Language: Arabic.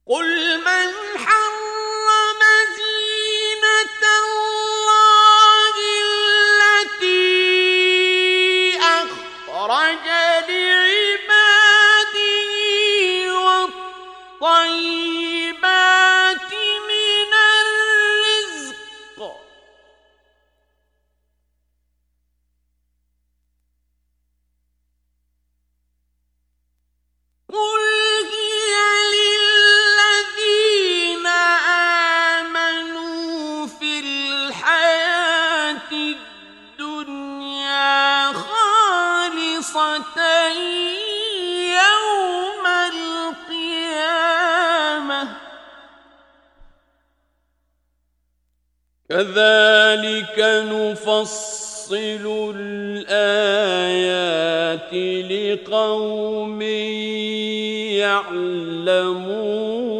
قل من حرم زينة الله التي أخرج لعباده والطيبات من الرزق قل هي للذين آمنوا في الحياة الدنيا خالصة يوم القيامة كذلك نفصل الآيات لقوم يعلمون